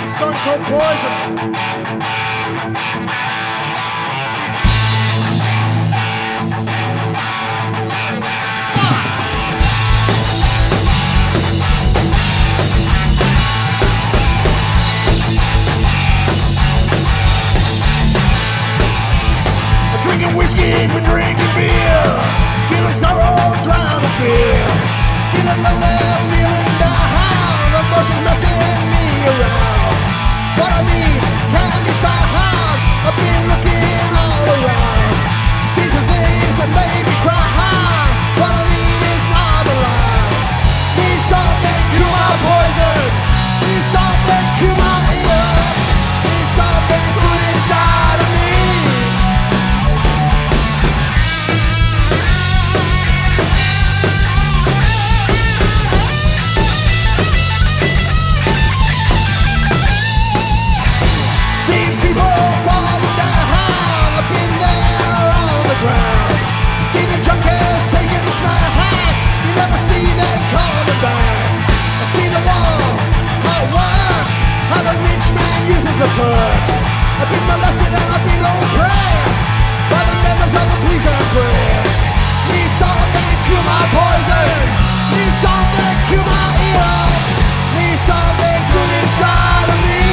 Song called Poison. Drinking whiskey, we're drinking beer. Feeling sorrow, drown the fear. Feeling lonely, feeling down. Emotions messing me around. What I need can be found. I've been looking all around. See some things that made me cry. What I need is not alive. Need something to cure my poison. Need something to cure my ear. Need something good inside of me. See the junkies taking a smile. You never see them coming back. I see the wall, how it works, how the rich man uses the perks. I've been molested and I've been oppressed by the members of the police and press. Need something to cure my poison. Need something to cure my ear. Need something good inside of me.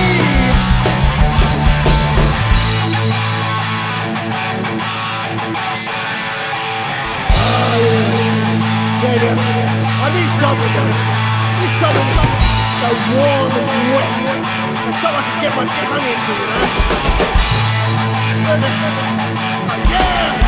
I need something that's warm and wet. Something I can get my tongue into, you know? Yeah!